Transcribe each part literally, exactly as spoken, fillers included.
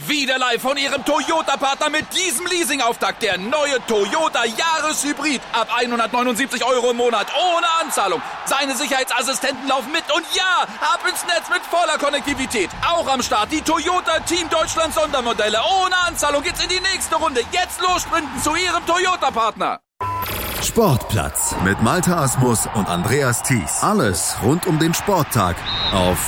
Wieder live von Ihrem Toyota-Partner mit diesem Leasing-Auftakt. Der neue Toyota Jahreshybrid. Ab hundertneunundsiebzig Euro im Monat. Ohne Anzahlung. Seine Sicherheitsassistenten laufen mit. Und ja, ab ins Netz mit voller Konnektivität. Auch am Start die Toyota Team Deutschland Sondermodelle. Ohne Anzahlung geht's in die nächste Runde. Jetzt los sprinten zu Ihrem Toyota-Partner. Sportplatz mit Malte Asmus und Andreas Thies. Alles rund um den Sporttag auf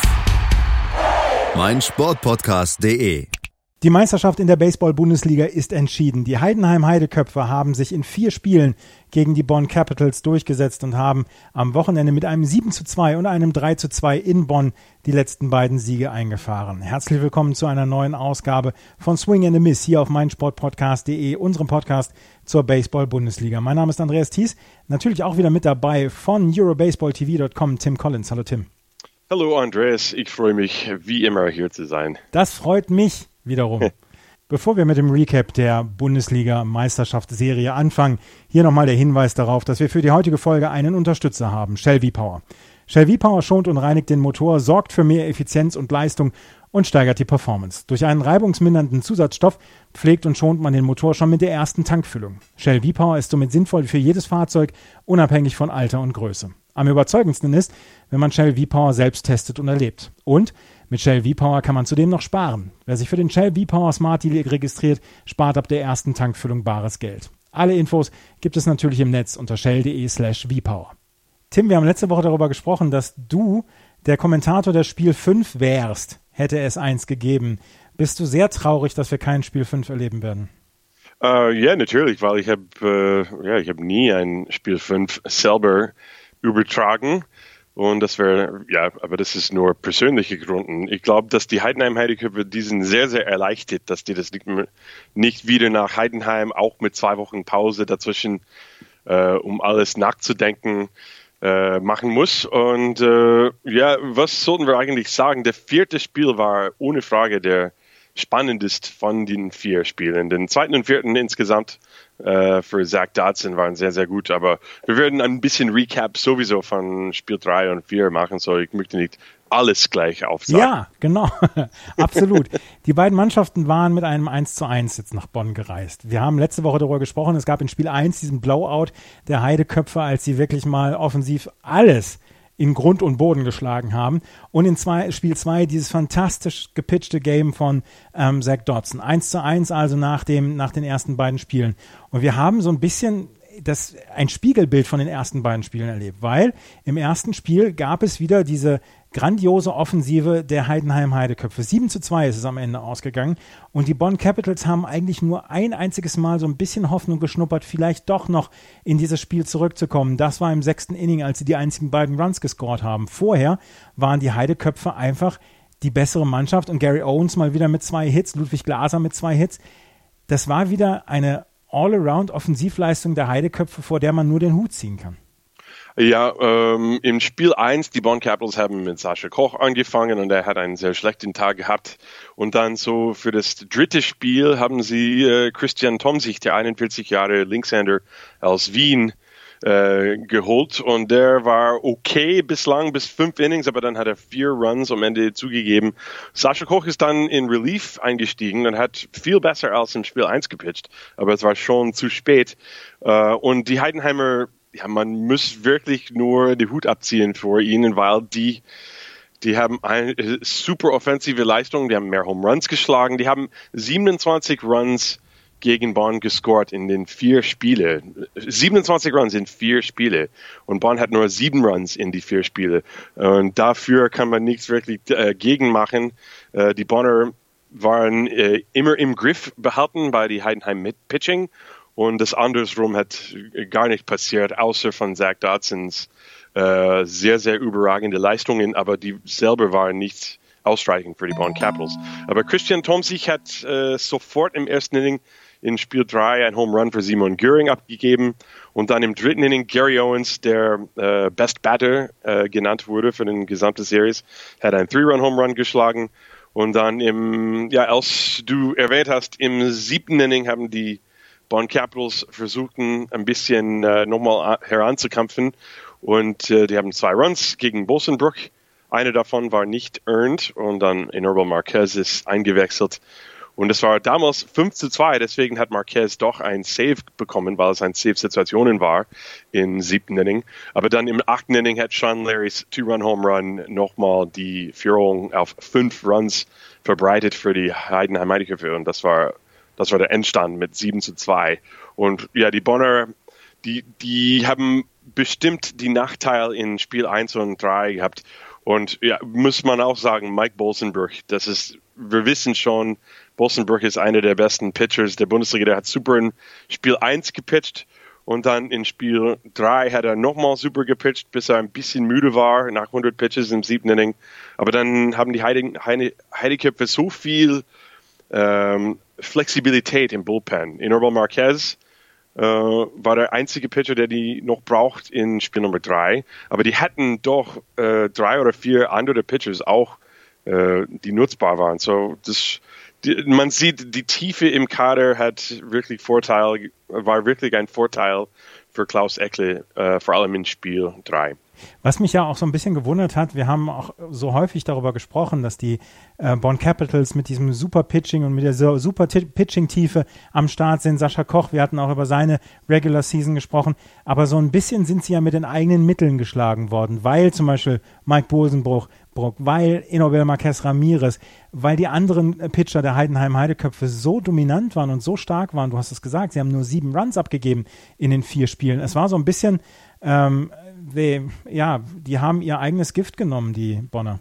meinsportpodcast punkt de. Die Meisterschaft in der Baseball-Bundesliga ist entschieden. Die Heidenheim-Heideköpfe haben sich in vier Spielen gegen die Bonn Capitals durchgesetzt und haben am Wochenende mit einem sieben zu zwei und einem drei zu zwei in Bonn die letzten beiden Siege eingefahren. Herzlich willkommen zu einer neuen Ausgabe von Swing and a Miss hier auf meinsportpodcast punkt de, unserem Podcast zur Baseball-Bundesliga. Mein Name ist Andreas Thies, natürlich auch wieder mit dabei von eurobaseball t v punkt com, Tim Collins. Hallo Tim. Hallo Andreas, ich freue mich wie immer hier zu sein. Das freut mich wiederum. Bevor wir mit dem Recap der Bundesliga-Meisterschaftsserie anfangen, hier nochmal der Hinweis darauf, dass wir für die heutige Folge einen Unterstützer haben, Shell V-Power. Shell V-Power schont und reinigt den Motor, sorgt für mehr Effizienz und Leistung und steigert die Performance. Durch einen reibungsmindernden Zusatzstoff pflegt und schont man den Motor schon mit der ersten Tankfüllung. Shell V-Power ist somit sinnvoll für jedes Fahrzeug, unabhängig von Alter und Größe. Am überzeugendsten ist, wenn man Shell V-Power selbst testet und erlebt. Und mit Shell V-Power kann man zudem noch sparen. Wer sich für den Shell V-Power Smart Deal registriert, spart ab der ersten Tankfüllung bares Geld. Alle Infos gibt es natürlich im Netz unter shell punkt de slash V-Power. Tim, wir haben letzte Woche darüber gesprochen, dass du der Kommentator des Spiel fünf wärst, hätte es eins gegeben. Bist du sehr traurig, dass wir kein Spiel fünf erleben werden? Uh, ja, natürlich, weil ich habe uh, ja, ich hab nie ein Spiel fünf selber übertragen. Und das wäre, ja, aber das ist nur persönliche Gründe. Ich glaube, dass die Heidenheim-Heideköpfe, die sind sehr, sehr erleichtert, dass die das nicht, mehr, nicht wieder nach Heidenheim, auch mit zwei Wochen Pause dazwischen, äh, um alles nachzudenken, äh, machen muss. Und äh, ja, was sollten wir eigentlich sagen? Der vierte Spiel war ohne Frage der spannendste von den vier Spielen. Den zweiten und vierten insgesamt äh, für Zach Dodson waren sehr, sehr gut. Aber wir werden ein bisschen Recap sowieso von Spiel drei und vier machen, so ich möchte nicht alles gleich aufsagen. Ja, genau. Absolut. Die beiden Mannschaften waren mit einem eins zu eins jetzt nach Bonn gereist. Wir haben letzte Woche darüber gesprochen, es gab in Spiel eins diesen Blowout der Heideköpfe, als sie wirklich mal offensiv alles in Grund und Boden geschlagen haben. Und in zwei, Spiel zwei dieses fantastisch gepitchte Game von ähm, Zach Dodson. eins zu eins also nach, dem, nach den ersten beiden Spielen. Und wir haben so ein bisschen das, ein Spiegelbild von den ersten beiden Spielen erlebt, weil im ersten Spiel gab es wieder diese grandiose Offensive der Heidenheim-Heideköpfe. sieben zu zwei ist es am Ende ausgegangen und die Bonn Capitals haben eigentlich nur ein einziges Mal so ein bisschen Hoffnung geschnuppert, vielleicht doch noch in dieses Spiel zurückzukommen. Das war im sechsten Inning, als sie die einzigen beiden Runs gescored haben. Vorher waren die Heideköpfe einfach die bessere Mannschaft und Gary Owens mal wieder mit zwei Hits, Ludwig Glaser mit zwei Hits. Das war wieder eine All-Around-Offensivleistung der Heideköpfe, vor der man nur den Hut ziehen kann. Ja, ähm, im Spiel eins, die Bonn Capitals haben mit Sascha Koch angefangen und er hat einen sehr schlechten Tag gehabt. Und dann so für das dritte Spiel haben sie äh, Christian Tomzig, der einundvierzig Jahre Linkshänder aus Wien, äh, geholt. Und der war okay bislang, bis fünf Innings, aber dann hat er vier Runs am Ende zugegeben. Sascha Koch ist dann in Relief eingestiegen und hat viel besser als im Spiel eins gepitcht. Aber es war schon zu spät. Äh, und die Heidenheimer, ja, man muss wirklich nur die Hut abziehen vor ihnen, weil die, die haben eine super offensive Leistung, die haben mehr Home Runs geschlagen, die haben siebenundzwanzig Runs gegen Bonn gescored in den vier Spiele. siebenundzwanzig Runs in vier Spiele. Und Bonn hat nur sieben Runs in die vier Spiele. Und dafür kann man nichts wirklich äh, gegen machen. Äh, die Bonner waren äh, immer im Griff behalten bei die Heidenheim mit Pitching. Und das andersrum hat gar nicht passiert, außer von Zach Dodsons äh, sehr, sehr überragende Leistungen, aber die selber waren nicht ausreichend für die Bonn Capitals. Aber Christian Tomzig hat äh, sofort im ersten Inning in Spiel drei ein Home Run für Simon Göring abgegeben und dann im dritten Inning Gary Owens, der äh, Best Batter äh, genannt wurde für den gesamten Series, hat ein Three-Run-Home Run geschlagen und dann im, ja, als du erwähnt hast, im siebten Inning haben die Bonn Capitals versuchten, ein bisschen äh, nochmal heranzukämpfen und äh, die haben zwei Runs gegen Bosenbrook. Eine davon war nicht earned und dann Enerval Marquez ist eingewechselt Und es war damals fünf zu zwei, deswegen hat Marquez doch ein Save bekommen, weil es eine Save-Situationen war im siebten Inning. Aber dann im achten Inning hat Sean Larrys Two-Run-Home-Run nochmal die Führung auf fünf Runs verbreitet für die Heidenheim Heideköpfe. Und das war, das war der Endstand mit sieben zu zwei. Und ja, die Bonner, die, die haben bestimmt die Nachteil in Spiel eins und drei gehabt. Und ja, muss man auch sagen, Mike Bolsenbrook, das ist, wir wissen schon, Bolsenbrook ist einer der besten Pitchers der Bundesliga. Der hat super in Spiel eins gepitcht und dann in Spiel drei hat er nochmal super gepitcht, bis er ein bisschen müde war nach hundert Pitches im siebten Inning. Aber dann haben die Heide, Heide, Heideköpfe so viel ähm, Flexibilität im Bullpen. Enormal Marquez äh, war der einzige Pitcher, der die noch braucht in Spiel Nummer drei. Aber die hatten doch äh, drei oder vier andere Pitchers auch, äh, die nutzbar waren. So, das, die, man sieht, die Tiefe im Kader hat wirklich Vorteil, war wirklich ein Vorteil für Klaus Eckle, äh, vor allem in Spiel drei. Was mich ja auch so ein bisschen gewundert hat, wir haben auch so häufig darüber gesprochen, dass die äh, Bonn Capitals mit diesem super Pitching und mit der super T- Pitching-Tiefe am Start sind. Sascha Koch, wir hatten auch über seine Regular Season gesprochen, aber so ein bisschen sind sie ja mit den eigenen Mitteln geschlagen worden, weil zum Beispiel Mike Bolsenbrook, weil Enobel Marquez Ramirez, weil die anderen Pitcher der Heidenheim Heideköpfe so dominant waren und so stark waren. Du hast es gesagt, sie haben nur sieben Runs abgegeben in den vier Spielen. Es war so ein bisschen ähm, Die, ja, die haben ihr eigenes Gift genommen, die Bonner.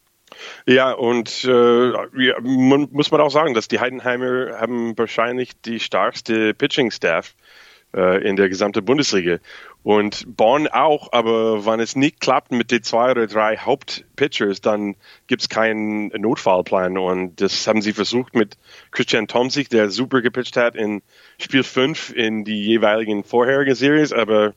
Ja, und äh, ja, man, muss man auch sagen, dass die Heidenheimer haben wahrscheinlich die stärkste Pitching-Staff äh, in der gesamten Bundesliga. Und Bonn auch, aber wenn es nicht klappt mit den zwei oder drei Hauptpitchers, dann gibt es keinen Notfallplan. Und das haben sie versucht mit Christian Tomzig, der super gepitcht hat in Spiel fünf in die jeweiligen vorherigen Series, aber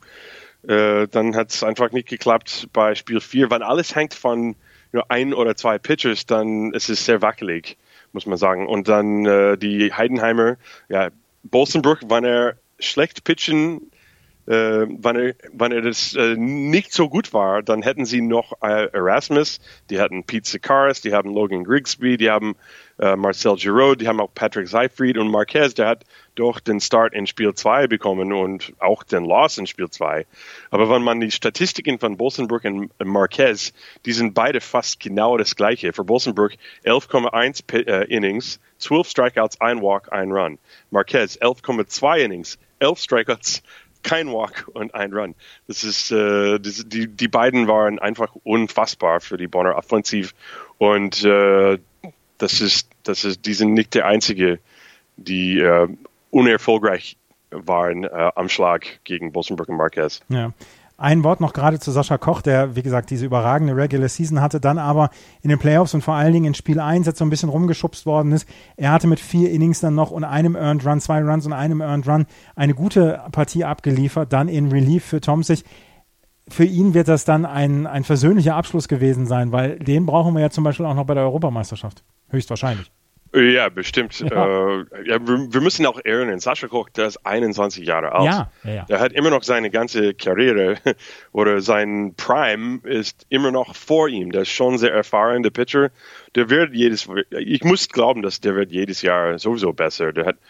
Äh, dann hat es einfach nicht geklappt bei Spiel vier. Wenn alles hängt von nur ein oder zwei Pitchers, dann ist es sehr wackelig, muss man sagen. Und dann äh, die Heidenheimer, ja, Bolsenbrook, wenn er schlecht pitchen, äh, wenn, er, wenn er das äh, nicht so gut war, dann hätten sie noch äh, Erasmus, die hatten Pete Sakaris, die haben Logan Grigsby, die haben äh, Marcel Giroux, die haben auch Patrick Seyfried und Marquez, der hat doch den Start in Spiel zwei bekommen und auch den Loss in Spiel zwei. Aber wenn man die Statistiken von Bolsenbrook und Marquez, die sind beide fast genau das Gleiche. Für Bolsenbrook elf Komma eins äh, Innings, zwölf Strikeouts, ein Walk, ein Run. Marquez elf Komma zwei Innings, elf Strikeouts, kein Walk und ein Run. Das ist, äh, das, die, die beiden waren einfach unfassbar für die Bonner offensiv und äh, das ist, das ist, die sind nicht der einzige, die äh, unerfolgreich waren äh, am Schlag gegen Bolsenbrook und Marquez. Ja. Ein Wort noch gerade zu Sascha Koch, der, wie gesagt, diese überragende Regular Season hatte, dann aber in den Playoffs und vor allen Dingen in Spiel eins jetzt so ein bisschen rumgeschubst worden ist. Er hatte mit vier Innings dann noch und einem Earned Run, zwei Runs und einem Earned Run eine gute Partie abgeliefert, dann in Relief für Tomzig. Für ihn wird das dann ein, ein versöhnlicher Abschluss gewesen sein, weil den brauchen wir ja zum Beispiel auch noch bei der Europameisterschaft. Höchstwahrscheinlich. Ja, bestimmt. Ja. Äh, ja, wir, wir müssen auch erinnern, Sascha Koch, der ist einundzwanzig Jahre alt. Ja, ja, ja. Der hat immer noch seine ganze Karriere oder sein Prime ist immer noch vor ihm. Der ist schon sehr erfahren, der Pitcher. Der wird jedes, ich muss glauben, dass der wird jedes Jahr sowieso besser. Der hat,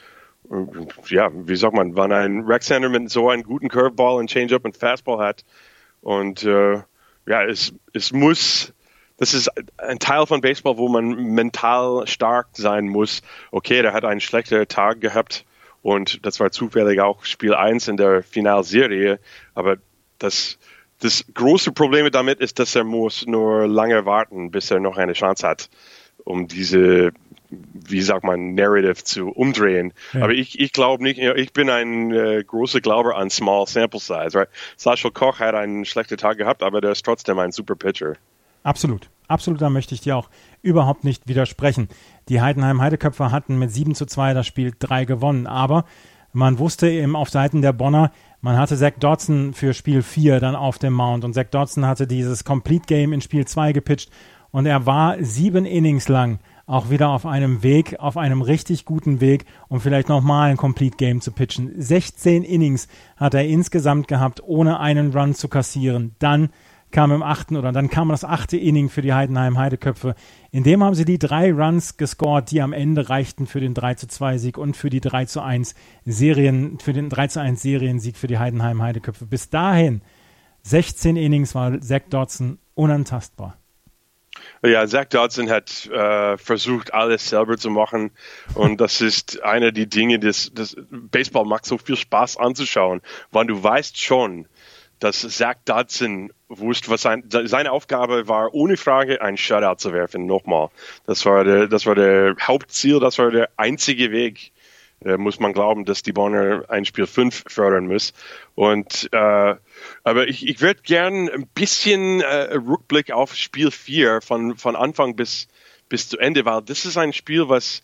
ja, wie sagt man, wenn ein Rex-Hander mit so einem guten Curveball, ein Changeup und Fastball hat und äh, ja, es, es muss... Das ist ein Teil von Baseball, wo man mental stark sein muss. Okay, der hat einen schlechten Tag gehabt und das war zufällig auch Spiel eins in der Finalserie. Aber das, das große Problem damit ist, dass er muss nur lange warten, bis er noch eine Chance hat, um diese, wie sagt man, Narrative zu umdrehen. Ja. Aber ich, ich glaube nicht, ich bin ein äh, großer Glauber an Small Sample Size. Right? Sascha Koch hat einen schlechten Tag gehabt, aber der ist trotzdem ein super Pitcher. Absolut. Absolut, da möchte ich dir auch überhaupt nicht widersprechen. Die Heidenheim Heideköpfe hatten mit sieben zu zwei das Spiel drei gewonnen, aber man wusste eben auf Seiten der Bonner, man hatte Zach Dodson für Spiel vier dann auf dem Mount und Zach Dodson hatte dieses Complete Game in Spiel zwei gepitcht und er war sieben Innings lang auch wieder auf einem Weg, auf einem richtig guten Weg, um vielleicht nochmal ein Complete Game zu pitchen. sechzehn Innings hat er insgesamt gehabt, ohne einen Run zu kassieren. Dann kam im achten oder dann kam das achte Inning für die Heidenheim Heideköpfe. In dem haben sie die drei Runs gescored, die am Ende reichten für den drei zu zwei Sieg und für die drei zu eins Serien, für den drei zu eins Seriensieg für die Heidenheim Heideköpfe. Bis dahin, sechzehn Innings, war Zach Dodson unantastbar. Ja, Zach Dodson hat äh, versucht, alles selber zu machen. Und das ist eine der Dinge, das, das Baseball macht so viel Spaß anzuschauen, weil du weißt schon, dass Zach Dodson wusste, was sein, seine Aufgabe war, ohne Frage ein Shutout zu werfen. Nochmal. Das war der, das war der Hauptziel, das war der einzige Weg, äh, muss man glauben, dass die Bonner ein Spiel fünf fördern muss. Und, äh, aber ich, ich würde gern ein bisschen äh, Rückblick auf Spiel vier von, von Anfang bis, bis zu Ende, weil das ist ein Spiel, was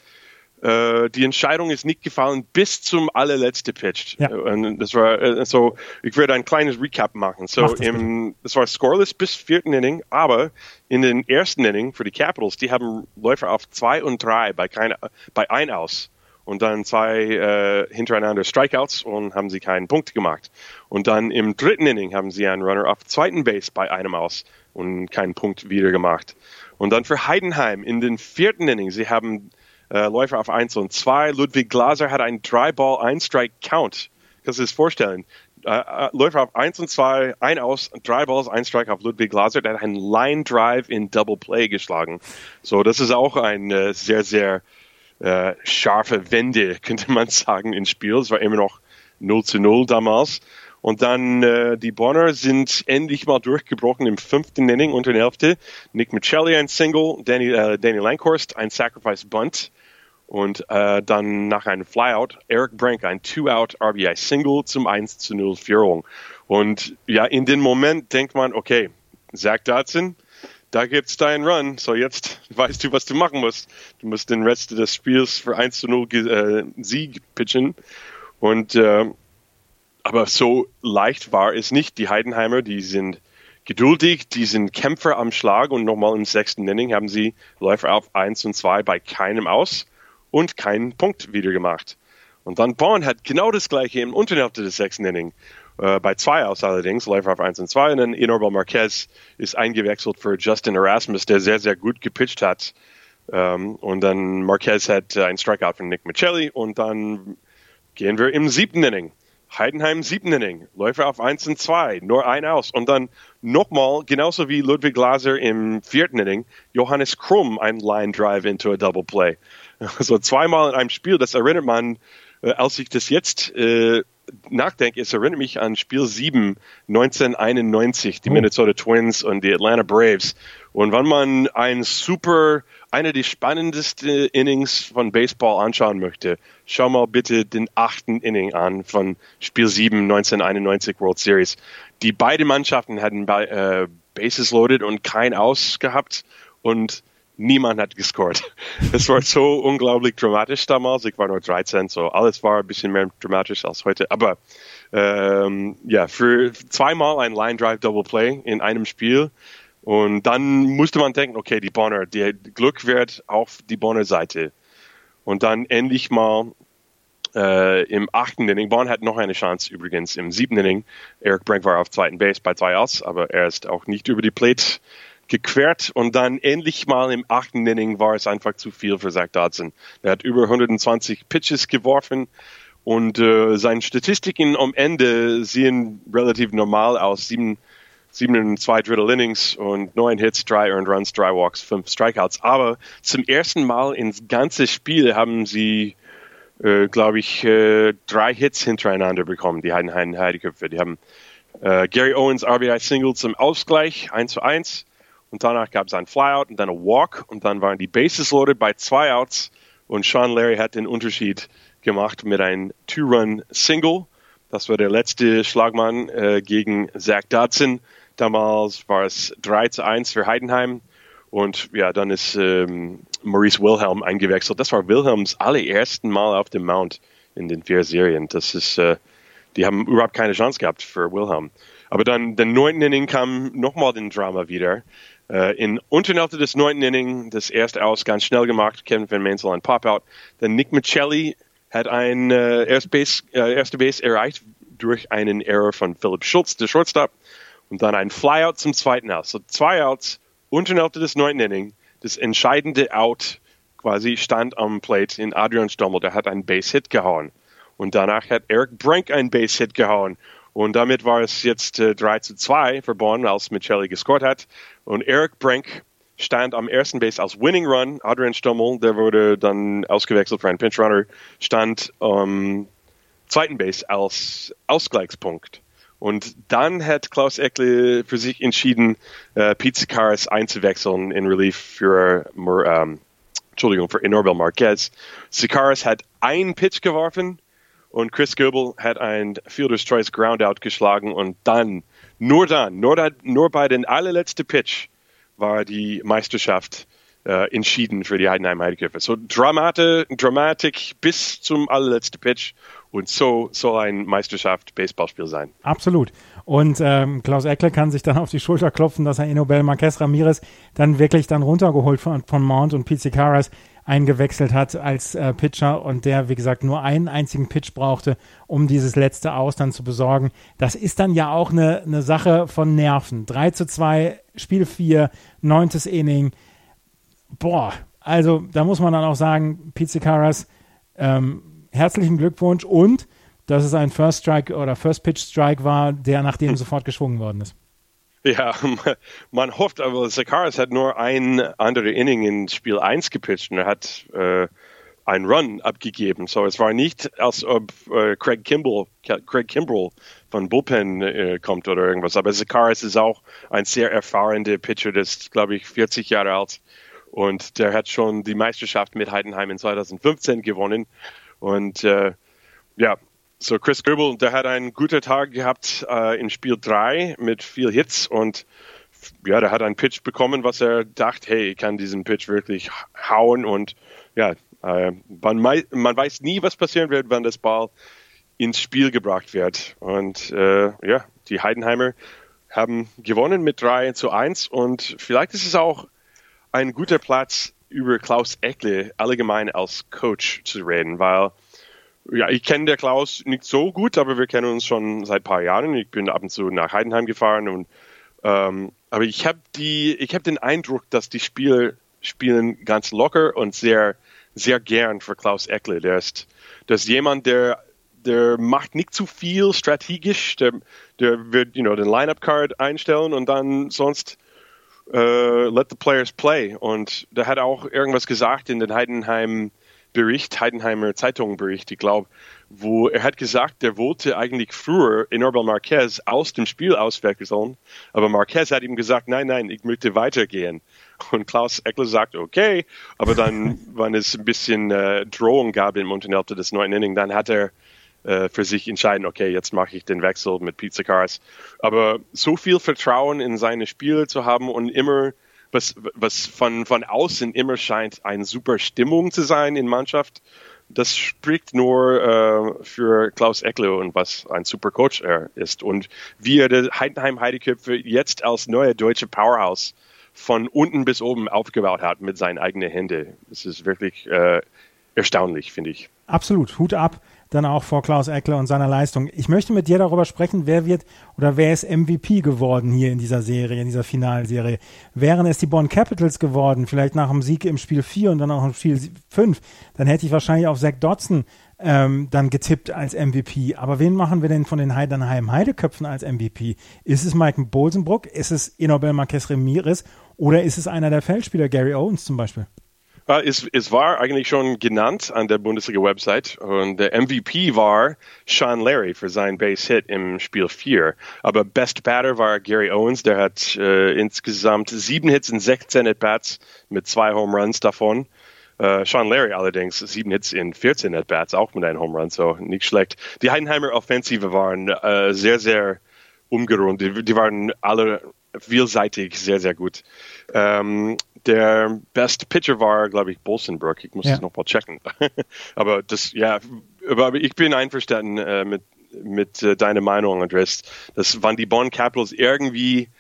die Entscheidung ist nicht gefallen bis zum allerletzte Pitch. Ja. Und das war so, ich werde ein kleines Recap machen. So, das, im, das war scoreless bis vierten Inning, aber in den ersten Inning für die Capitals, die haben Läufer auf zwei und drei bei keine, bei ein aus und dann zwei äh, hintereinander Strikeouts und haben sie keinen Punkt gemacht. Und dann im dritten Inning haben sie einen Runner auf zweiten Base bei einem aus und keinen Punkt wieder gemacht. Und dann für Heidenheim in den vierten Inning, sie haben Uh, Läufer auf eins und zwei. Ludwig Glaser hat einen Drei-Ball, ein-Strike-Count. Kannst du dir das vorstellen? Uh, uh, Läufer auf eins und zwei, ein aus, drei Balls, ein Strike auf Ludwig Glaser. Der hat einen Line-Drive in Double-Play geschlagen. So, das ist auch eine uh, sehr, sehr uh, scharfe Wende, könnte man sagen, ins Spiel. Es war immer noch null zu null damals. Und dann äh, die Bonner sind endlich mal durchgebrochen im fünften Inning unter der Hälfte. Nick Michelli ein Single, Danny, äh, Danny Langhorst ein Sacrifice Bunt und äh, dann nach einem Flyout Eric Brank ein Two-Out R B I Single zum eins zu null Führung. Und ja, in dem Moment denkt man, okay, Zach Dodson, da gibt's deinen Run, so jetzt weißt du, was du machen musst. Du musst den Rest des Spiels für eins zu null äh, Sieg pitchen und äh, aber so leicht war es nicht. Die Heidenheimer, die sind geduldig, die sind Kämpfer am Schlag und nochmal im sechsten Inning haben sie Läufer auf eins und zwei bei keinem aus und keinen Punkt wieder gemacht. Und dann Bonn hat genau das gleiche im Unterhälfte des sechsten Inning. Äh, bei zwei aus allerdings, Läufer auf eins und zwei und dann Inorbal Marquez ist eingewechselt für Justin Erasmus, der sehr, sehr gut gepitcht hat. Ähm, und dann Marquez hat äh, ein Strikeout von Nick Michelli und dann gehen wir im siebten Inning. Heidenheim siebten Inning, Läufer auf eins und zwei, nur ein aus. Und dann nochmal, genauso wie Ludwig Glaser im vierten Inning, Johannes Krumm ein Line Drive into a Double Play. Also zweimal in einem Spiel, das erinnert man, äh, als ich das jetzt äh, nachdenke, es erinnert mich an Spiel sieben, neunzehnhunderteinundneunzig, die oh. Minnesota Twins und die Atlanta Braves. Und wenn man ein super, eine der spannendsten Innings von Baseball anschauen möchte, schau mal bitte den achten Inning an von Spiel sieben, neunzehnhunderteinundneunzig World Series. Die beiden Mannschaften hatten äh, Bases loaded und kein Aus gehabt und niemand hat gescored. Es war so unglaublich dramatisch damals. Ich war nur dreizehn, so alles war ein bisschen mehr dramatisch als heute. Aber ähm, ja, für zweimal ein Line Drive Double Play in einem Spiel. Und dann musste man denken, okay, die Bonner, die Glück wird auf die Bonner Seite. Und dann endlich mal äh, im achten Inning, Bonn hat noch eine Chance übrigens im siebten Inning. Eric Brank war auf zweiten Base bei zwei Outs, aber er ist auch nicht über die Plate gequert. Und dann endlich mal im achten Inning war es einfach zu viel für Zach Dodson. Er hat über hundertzwanzig Pitches geworfen und äh, seine Statistiken am Ende sehen relativ normal aus. Sieben Sieben und zwei Drittel Innings und neun Hits, drei Earned Runs, drei Walks, fünf Strikeouts. Aber zum ersten Mal ins ganze Spiel haben sie, äh, glaube ich, äh, drei Hits hintereinander bekommen, die Heidenheim Heideköpfe. Die haben äh, Gary Owens R B I Single zum Ausgleich, eins zu eins. Und danach gab es einen Flyout und dann ein Walk. Und dann waren die Bases loaded bei zwei Outs. Und Sean Larry hat den Unterschied gemacht mit einem Two-Run-Single. Das war der letzte Schlagmann äh, gegen Zach Dodson. Damals war es drei zu eins für Heidenheim und ja, dann ist ähm, Maurice Wilhelm eingewechselt. Das war Wilhelms allerersten Mal auf dem Mount in den vier Serien. Das ist, äh, die haben überhaupt keine Chance gehabt für Wilhelm. Aber dann, den neunten Inning kam nochmal den Drama wieder. Äh, in Unterhälfte des neunten Inning, das erste Aus ganz schnell gemacht, Kevin Van Mainzel ein Pop-Out. Dann Nick Michelli hat ein äh, erste Base, äh, erste Base erreicht durch einen Error von Philipp Schultz, der Shortstop. Und dann ein Flyout zum zweiten Out. So zwei Outs, unter der Hälfte des neunten Inning. Das entscheidende Out quasi stand am Plate in Adrian Stommel. Der hat einen Base-Hit gehauen. Und danach hat Eric Brink einen Base-Hit gehauen. Und damit war es jetzt äh, drei zu zwei für Bonn, als Michelli gescored hat. Und Eric Brink stand am ersten Base als Winning Run. Adrian Stommel, der wurde dann ausgewechselt für einen Pinch Runner, stand am zweiten Base als Ausgleichspunkt. Und dann hat Klaus Ekle für sich entschieden, äh, Pete Sikaris einzuwechseln in Relief für, ähm, Entschuldigung, für Enorbel Marquez. Sikaris hat einen Pitch geworfen und Chris Goebel hat ein Fielder's Choice Groundout geschlagen und dann, nur dann, nur, da, nur bei den allerletzten Pitch war die Meisterschaft äh, entschieden für die Heidenheim Heideköpfe. So Dramate, Dramatik bis zum allerletzten Pitch. Und so soll ein Meisterschaft-Baseballspiel sein. Absolut. Und ähm, Klaus Ekle kann sich dann auf die Schulter klopfen, dass er Enobel Marquez Ramirez dann wirklich dann runtergeholt von, von Mount und Pete Sikaris eingewechselt hat als äh, Pitcher und der, wie gesagt, nur einen einzigen Pitch brauchte, um dieses letzte Aus dann zu besorgen. Das ist dann ja auch eine, eine Sache von Nerven. drei zu zwei, Spiel vier, neuntes Inning. Boah, also da muss man dann auch sagen, Pete Sikaris, ähm, herzlichen Glückwunsch und dass es ein First Strike oder First Pitch Strike war, der nachdem sofort geschwungen worden ist. Ja, man hofft, aber Sikaris hat nur ein andere Inning in Spiel eins gepitcht und er hat äh, einen Run abgegeben. So, es war nicht, als ob äh, Craig Kimbrell, Craig Kimbrell von Bullpen äh, kommt oder irgendwas. Aber Sikaris ist auch ein sehr erfahrener Pitcher, der ist, glaube ich, vierzig Jahre alt und der hat schon die Meisterschaft mit Heidenheim in zwanzig fünfzehn gewonnen. Und äh, ja, so Chris Goebel, der hat einen guten Tag gehabt äh, in Spiel drei mit viel Hits und ja, der hat einen Pitch bekommen, was er dachte, hey, ich kann diesen Pitch wirklich hauen und ja, äh, man, man weiß nie, was passieren wird, wenn das Ball ins Spiel gebracht wird. Und äh, ja, die Heidenheimer haben gewonnen mit drei zu eins und vielleicht ist es auch ein guter Platz, über Klaus Ekle allgemein als Coach zu reden, weil ja, ich kenne der Klaus nicht so gut, aber wir kennen uns schon seit ein paar Jahren. Ich bin ab und zu nach Heidenheim gefahren und ähm, aber ich habe die, ich habe den Eindruck, dass die Spieler spielen ganz locker und sehr, sehr gern für Klaus Ekle. Der ist, der ist jemand, der, der macht nicht zu viel strategisch. Der, der wird, you know, den Lineup-Card einstellen und dann sonst Uh, let the players play. Und der hat auch irgendwas gesagt in den Heidenheim-Bericht, Heidenheimer Zeitung-Bericht, ich glaube, wo er hat gesagt, der wollte eigentlich früher Enorbel Marquez aus dem Spiel auswechseln, aber Marquez hat ihm gesagt, nein, nein, ich möchte weitergehen. Und Klaus Ekle sagt, okay, aber dann, wenn es ein bisschen äh, Drohung gab im Unterhälfte des neunten Inning, dann hat er für sich entscheiden, okay, jetzt mache ich den Wechsel mit Pete Sikaris. Aber so viel Vertrauen in seine Spiele zu haben und immer, was, was von, von außen immer scheint, eine super Stimmung zu sein in Mannschaft, das spricht nur äh, für Klaus Ekle und was ein super Coach er ist. Und wie er die Heidenheim Heideköpfe jetzt als neue deutsche Powerhouse von unten bis oben aufgebaut hat mit seinen eigenen Händen. Das ist wirklich äh, erstaunlich, finde ich. Absolut, Hut ab. Dann auch vor Klaus Ekle und seiner Leistung. Ich möchte mit dir darüber sprechen, wer wird oder wer ist M V P geworden hier in dieser Serie, in dieser Finalserie. Wären es die Bonn Capitals geworden, vielleicht nach dem Sieg im Spiel vier und dann auch im Spiel fünf, dann hätte ich wahrscheinlich auf Zach Dodson ähm, dann getippt als M V P. Aber wen machen wir denn von den Heidenheim Heideköpfen als M V P? Ist es Mike Bolsenbrook? Ist es Enorbel Marquez Ramirez? Oder ist es einer der Feldspieler, Gary Owens zum Beispiel? Es, es war eigentlich schon genannt an der Bundesliga-Website und der M V P war Sean Larry für seinen Base-Hit im Spiel vier. Aber Best Batter war Gary Owens, der hat äh, insgesamt sieben Hits in sechzehn At-Bats mit zwei Home Runs davon. Äh, Sean Larry allerdings sieben Hits in vierzehn At-Bats, auch mit einem Home Run, so nicht schlecht. Die Heidenheimer Offensive waren äh, sehr, sehr umgerundet. Die, die waren alle vielseitig sehr, sehr gut. Ähm, der Best Pitcher war, glaube ich, Bolsenbrook. Ich muss ja. das noch mal checken. aber das, ja, aber ich bin einverstanden äh, mit, mit äh, deiner Meinung, Andres, dass wenn die Bonn Capitals irgendwie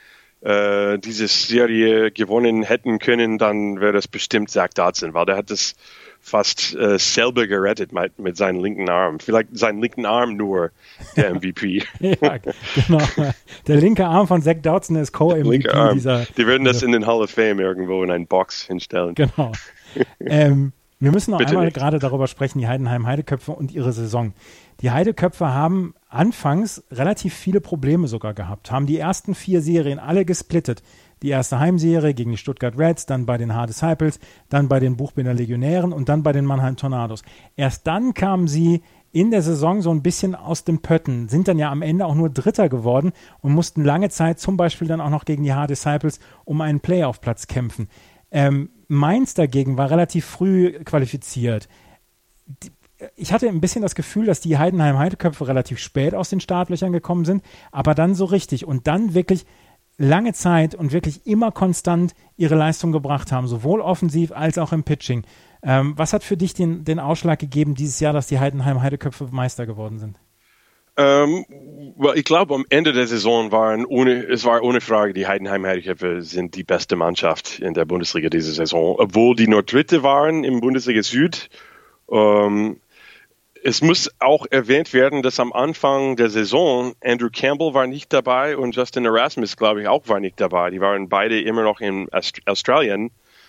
äh, diese Serie gewonnen hätten können, dann wäre das bestimmt Zach Dodson, weil der hat das fast äh, selber gerettet mit, mit seinem linken Arm. Vielleicht seinen linken Arm nur der M V P. Ja, genau. Der linke Arm von Zach Dodson ist Co-M V P dieser. Die würden das in den Hall of Fame irgendwo in eine Box hinstellen. Genau. ähm, wir müssen noch Bitte einmal nicht. gerade darüber sprechen, die Heidenheim-Heideköpfe und ihre Saison. Die Heideköpfe haben anfangs relativ viele Probleme sogar gehabt, haben die ersten vier Serien alle gesplittet. Die erste Heimserie gegen die Stuttgart Reds, dann bei den H-Disciples, dann bei den Buchbinder Legionären und dann bei den Mannheim Tornados. Erst dann kamen sie in der Saison so ein bisschen aus dem Pötten, sind dann ja am Ende auch nur Dritter geworden und mussten lange Zeit zum Beispiel dann auch noch gegen die H-Disciples um einen Playoff-Platz kämpfen. Ähm, Mainz dagegen war relativ früh qualifiziert. Die, ich hatte ein bisschen das Gefühl, dass die Heidenheim-Heideköpfe relativ spät aus den Startlöchern gekommen sind, aber dann so richtig und dann wirklich lange Zeit und wirklich immer konstant ihre Leistung gebracht haben, sowohl offensiv als auch im Pitching. Ähm, was hat für dich den, den Ausschlag gegeben dieses Jahr, dass die Heidenheim-Heideköpfe Meister geworden sind? Ähm, well, ich glaube, am Ende der Saison waren ohne, es war ohne Frage, die Heidenheim-Heideköpfe sind die beste Mannschaft in der Bundesliga diese Saison, obwohl die nur Dritte waren im Bundesliga Süd. Ähm, Es muss auch erwähnt werden, dass am Anfang der Saison Andrew Campbell war nicht dabei und Justin Erasmus, glaube ich, auch war nicht dabei. Die waren beide immer noch in Aust- Australien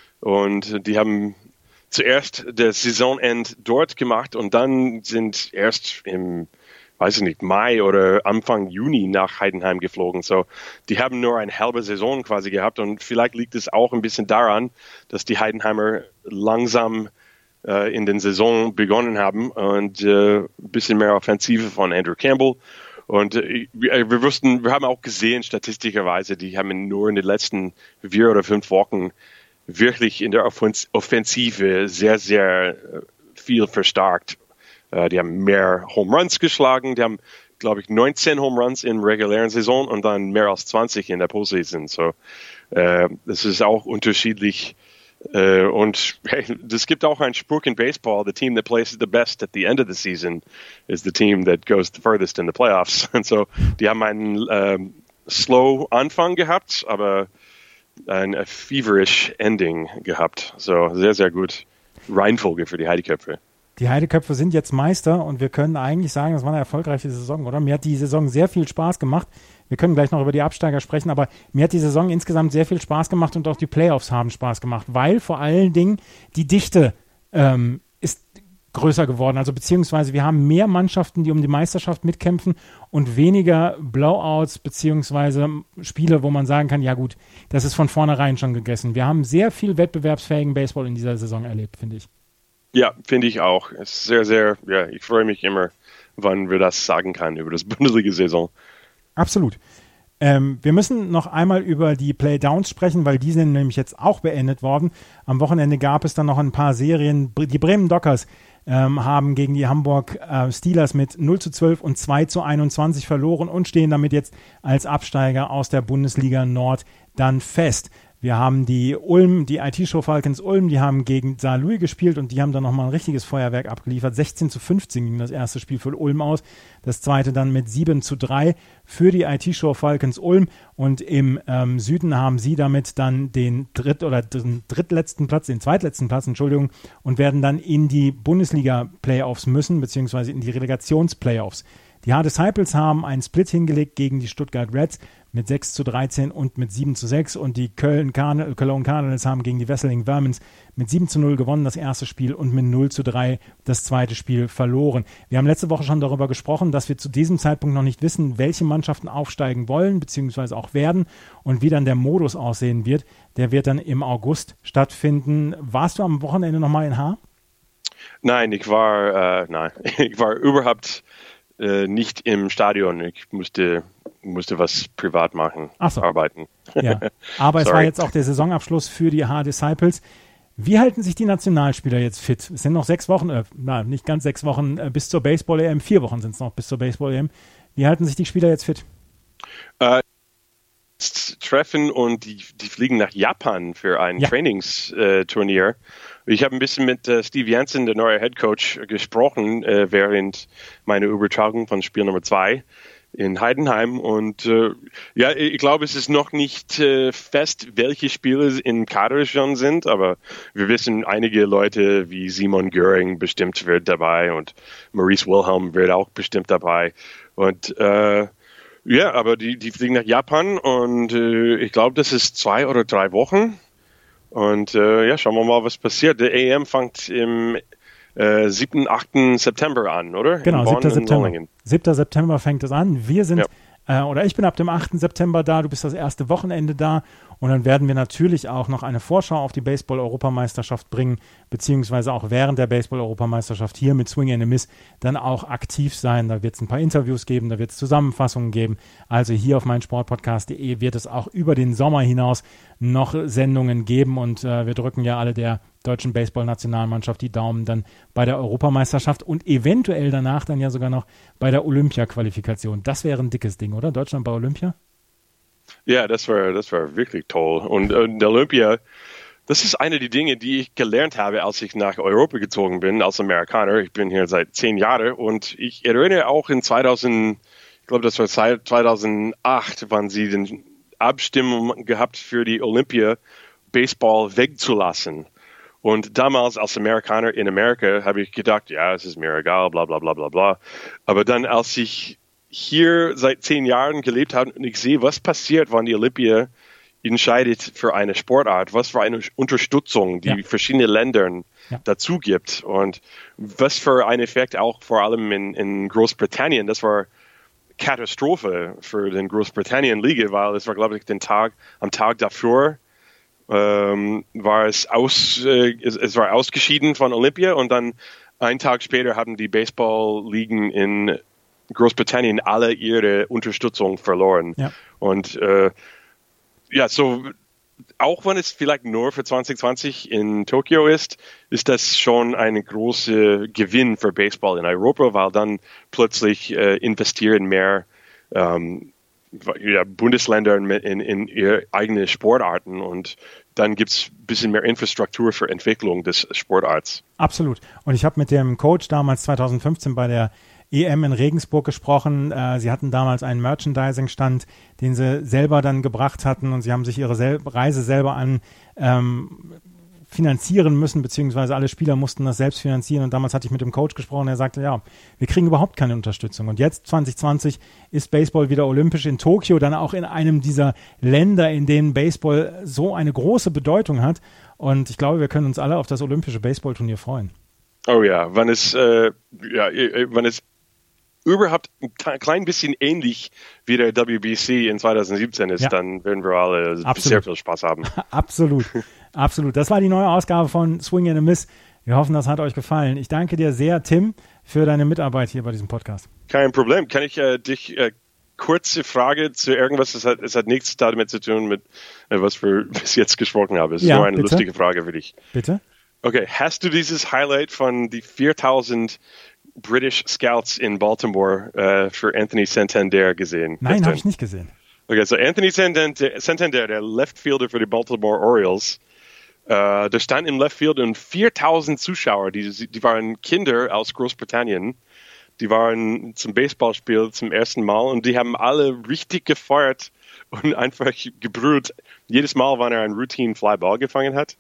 und die haben zuerst das Saisonend dort gemacht und dann sind erst im, weiß ich nicht, Mai oder Anfang Juni nach Heidenheim geflogen. So, die haben nur eine halbe Saison quasi gehabt und vielleicht liegt es auch ein bisschen daran, dass die Heidenheimer langsam in den Saison begonnen haben und äh, ein bisschen mehr Offensive von Andrew Campbell. Und äh, wir, wir wussten, wir haben auch gesehen, statistischerweise, die haben nur in den letzten vier oder fünf Wochen wirklich in der Offens- Offensive sehr, sehr viel verstärkt. Äh, die haben mehr Home Runs geschlagen, die haben, glaube ich, neunzehn Home Runs in regulären Saison und dann mehr als zwanzig in der Postseason. So, äh, das ist auch unterschiedlich. Uh, und hey, es gibt auch einen Spruch in Baseball: the team that plays the best at the end of the season is the team that goes the furthest in the playoffs. Und so, die haben einen um, slow Anfang gehabt, aber ein feverish Ending gehabt. So sehr, sehr gut. Reihenfolge für die Heideköpfe. Die Heideköpfe sind jetzt Meister und wir können eigentlich sagen, das war eine erfolgreiche Saison, oder? Mir hat die Saison sehr viel Spaß gemacht. Wir können gleich noch über die Absteiger sprechen, aber mir hat die Saison insgesamt sehr viel Spaß gemacht und auch die Playoffs haben Spaß gemacht, weil vor allen Dingen die Dichte ähm, ist größer geworden. Also beziehungsweise wir haben mehr Mannschaften, die um die Meisterschaft mitkämpfen und weniger Blowouts beziehungsweise Spiele, wo man sagen kann, ja gut, das ist von vornherein schon gegessen. Wir haben sehr viel wettbewerbsfähigen Baseball in dieser Saison erlebt, finde ich. Ja, finde ich auch. Es ist sehr, sehr, ja, ich freue mich immer, wann wir das sagen können über das Bundesliga-Saison. Absolut. Ähm, wir müssen noch einmal über die Playdowns sprechen, weil die sind nämlich jetzt auch beendet worden. Am Wochenende gab es dann noch ein paar Serien. Die Bremen Dockers ähm, haben gegen die Hamburg äh, Steelers mit null zu zwölf und zwei zu einundzwanzig verloren und stehen damit jetzt als Absteiger aus der Bundesliga Nord dann fest. Wir haben die Ulm, die I T-Show Falcons Ulm, die haben gegen Saarlouis gespielt und die haben dann nochmal ein richtiges Feuerwerk abgeliefert. sechzehn zu fünfzehn ging das erste Spiel für Ulm aus, das zweite dann mit sieben zu drei für die I T-Show Falcons Ulm und im ähm, Süden haben sie damit dann den dritt- oder den drittletzten Platz, den zweitletzten Platz, Entschuldigung, und werden dann in die Bundesliga-Playoffs müssen, beziehungsweise in die Relegations-Playoffs. Die H-Disciples haben einen Split hingelegt gegen die Stuttgart Reds mit sechs zu dreizehn und mit sieben zu sechs und die Köln Cardinals, Cologne Cardinals haben gegen die Wesseling Vermins mit sieben zu null gewonnen das erste Spiel und mit null zu drei das zweite Spiel verloren. Wir haben letzte Woche schon darüber gesprochen, dass wir zu diesem Zeitpunkt noch nicht wissen, welche Mannschaften aufsteigen wollen bzw. auch werden und wie dann der Modus aussehen wird. Der wird dann im August stattfinden. Warst du am Wochenende nochmal in Haar? Nein, ich war, äh, nein, ich war überhaupt äh, nicht im Stadion. Ich musste musste was privat machen, Ach so. arbeiten. Ja. Aber es war jetzt auch der Saisonabschluss für die H-Disciples. Wie halten sich die Nationalspieler jetzt fit? Es sind noch sechs Wochen, äh, na, nicht ganz sechs Wochen äh, bis zur Baseball-E M, vier Wochen sind es noch bis zur Baseball-E M. Wie halten sich die Spieler jetzt fit? Äh, treffen und die, die fliegen nach Japan für ein ja. Trainingsturnier. Äh, ich habe ein bisschen mit äh, Steve Jansen, der neue Head Coach, gesprochen äh, während meiner Übertragung von Spiel Nummer zwei. in Heidenheim. Und äh, ja, ich glaube, es ist noch nicht äh, fest, welche Spiele im Kader schon sind, aber wir wissen, einige Leute wie Simon Göring bestimmt wird dabei und Maurice Wilhelm wird auch bestimmt dabei. Und äh, ja, aber die, die fliegen nach Japan und äh, ich glaube, das ist zwei oder drei Wochen. Und äh, ja, schauen wir mal, was passiert. Der A M fängt im äh, siebten, achten September an, oder? Genau, siebter September. siebter September fängt es an. Wir sind, ja. äh, oder ich bin ab dem achten September da, du bist das erste Wochenende da. Und dann werden wir natürlich auch noch eine Vorschau auf die Baseball-Europameisterschaft bringen, beziehungsweise auch während der Baseball-Europameisterschaft hier mit Swing and a Miss dann auch aktiv sein. Da wird es ein paar Interviews geben, da wird es Zusammenfassungen geben. Also hier auf meinsportpodcast punkt de wird es auch über den Sommer hinaus noch Sendungen geben. Und äh, wir drücken ja alle der deutschen Baseball-Nationalmannschaft die Daumen dann bei der Europameisterschaft und eventuell danach dann ja sogar noch bei der Olympia-Qualifikation. Das wäre ein dickes Ding, oder? Deutschland bei Olympia? Ja, das war, das war wirklich toll. Und, und Olympia, das ist eine der Dinge, die ich gelernt habe, als ich nach Europa gezogen bin, als Amerikaner. Ich bin hier seit zehn Jahren und ich erinnere auch in zweitausend, ich glaube, das war zweitausendacht, wann sie den Abstimmung gehabt für die Olympia, Baseball wegzulassen. Und damals als Amerikaner in Amerika habe ich gedacht, ja, es ist mir egal, bla bla bla bla bla. Aber dann, als ich hier seit zehn Jahren gelebt habe und ich sehe, was passiert, wenn die Olympia entscheidet für eine Sportart, was für eine Unterstützung die ja. verschiedenen Ländern ja. dazu gibt und was für ein Effekt auch vor allem in, in Großbritannien, das war Katastrophe für den Großbritannien-Liga, weil es war, glaube ich, den Tag, am Tag davor ähm, war es aus, äh, es, es war ausgeschieden von Olympia und dann einen Tag später haben die Baseball-Ligen in Großbritannien alle ihre Unterstützung verloren. Ja. Und äh, ja, so auch wenn es vielleicht nur für zwanzig zwanzig in Tokio ist, ist das schon ein großer Gewinn für Baseball in Europa, weil dann plötzlich äh, investieren mehr ähm, ja, Bundesländer in, in, in ihre eigenen Sportarten und dann gibt es ein bisschen mehr Infrastruktur für Entwicklung des Sportarts. Absolut. Und ich habe mit dem Coach damals zwanzig fünfzehn bei der E M in Regensburg gesprochen. Äh, sie hatten damals einen Merchandising-Stand, den sie selber dann gebracht hatten und sie haben sich ihre Sel- Reise selber an ähm, finanzieren müssen, beziehungsweise alle Spieler mussten das selbst finanzieren und damals hatte ich mit dem Coach gesprochen, der sagte, ja, wir kriegen überhaupt keine Unterstützung und jetzt zwanzig zwanzig ist Baseball wieder olympisch in Tokio, dann auch in einem dieser Länder, in denen Baseball so eine große Bedeutung hat und ich glaube, wir können uns alle auf das olympische Baseballturnier freuen. Oh ja, wenn es, äh, ja, wenn es überhaupt ein klein bisschen ähnlich wie der W B C in zwanzig siebzehn ist, ja. dann werden wir alle Absolut. sehr viel Spaß haben. Absolut, absolut. Das war die neue Ausgabe von Swing and a Miss. Wir hoffen, das hat euch gefallen. Ich danke dir sehr, Tim, für deine Mitarbeit hier bei diesem Podcast. Kein Problem. Kann ich äh, dich äh, kurze Frage zu irgendwas? Es hat, es hat nichts damit zu tun, mit äh, was wir bis jetzt gesprochen haben. Es ist ja, nur eine bitte? lustige Frage für dich. Bitte? Okay, hast du dieses Highlight von die viertausend British Scouts in Baltimore uh, für Anthony Santander gesehen? Nein, habe ich nicht gesehen. Okay, so Anthony Santander, Santander, der Left Fielder für die Baltimore Orioles, uh, der stand im Left Field und viertausend Zuschauer, die, die waren Kinder aus Großbritannien, die waren zum Baseballspiel zum ersten Mal und die haben alle richtig gefeiert und einfach gebrüllt. Jedes Mal, wenn er einen Routine Flyball gefangen hat.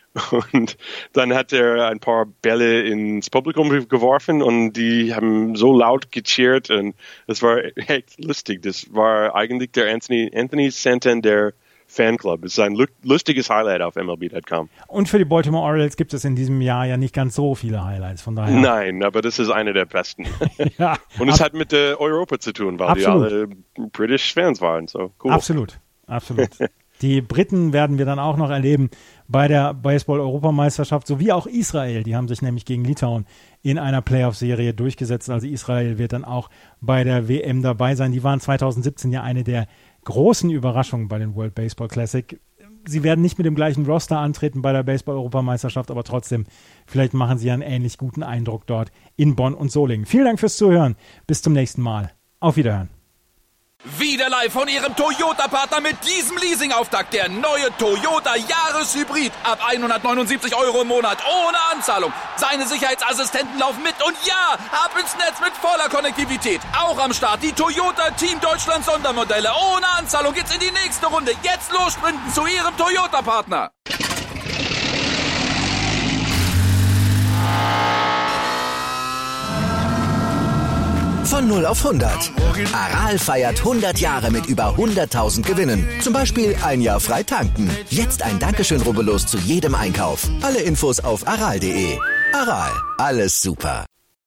Und dann hat er ein paar Bälle ins Publikum geworfen und die haben so laut gecheert und das war echt lustig. Das war eigentlich der Anthony, Anthony Santander Fanclub. Es ist ein lustiges Highlight auf M L B Punkt com. Und für die Baltimore Orioles gibt es in diesem Jahr ja nicht ganz so viele Highlights, von daher. Nein, aber das ist einer der besten. ja, und es hat mit äh, Europa zu tun, weil absolut. die alle British Fans waren. So cool. Absolut, absolut. Die Briten werden wir dann auch noch erleben bei der Baseball-Europameisterschaft, sowie auch Israel. Die haben sich nämlich gegen Litauen in einer Playoff-Serie durchgesetzt. Also Israel wird dann auch bei der W M dabei sein. Die waren zwanzig siebzehn ja eine der großen Überraschungen bei den World Baseball Classic. Sie werden nicht mit dem gleichen Roster antreten bei der Baseball-Europameisterschaft, aber trotzdem, vielleicht machen sie einen ähnlich guten Eindruck dort in Bonn und Solingen. Vielen Dank fürs Zuhören. Bis zum nächsten Mal. Auf Wiederhören. Wieder live von Ihrem Toyota-Partner mit diesem Leasing-Auftakt. Der neue Toyota Jahreshybrid. Ab hundertneunundsiebzig Euro im Monat. Ohne Anzahlung. Seine Sicherheitsassistenten laufen mit. Und ja, ab ins Netz mit voller Konnektivität. Auch am Start die Toyota Team Deutschland Sondermodelle. Ohne Anzahlung geht's in die nächste Runde. Jetzt los sprinten zu Ihrem Toyota-Partner. Von null auf hundert. Aral feiert hundert Jahre mit über hunderttausend Gewinnen. Zum Beispiel ein Jahr frei tanken. Jetzt ein Dankeschön, rubbellos zu jedem Einkauf. Alle Infos auf aral punkt de. Aral, alles super.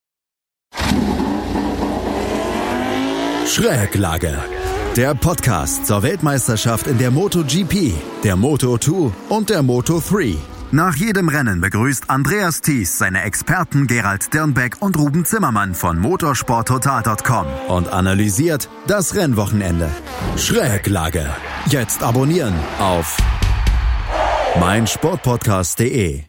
Schräglage. Der Podcast zur Weltmeisterschaft in der MotoGP, der Moto zwei und der Moto drei. Nach jedem Rennen begrüßt Andreas Thies seine Experten Gerald Dirnbeck und Ruben Zimmermann von motorsport total punkt com und analysiert das Rennwochenende. Schräglage. Jetzt abonnieren auf meinsportpodcast punkt de.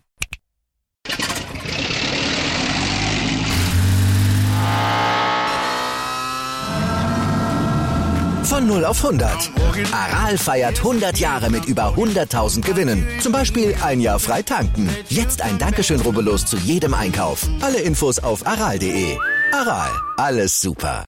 Von null auf hundert. Aral feiert hundert Jahre mit über hunderttausend Gewinnen. Zum Beispiel ein Jahr frei tanken. Jetzt ein Dankeschön, rubbellos zu jedem Einkauf. Alle Infos auf aral punkt de. Aral, alles super.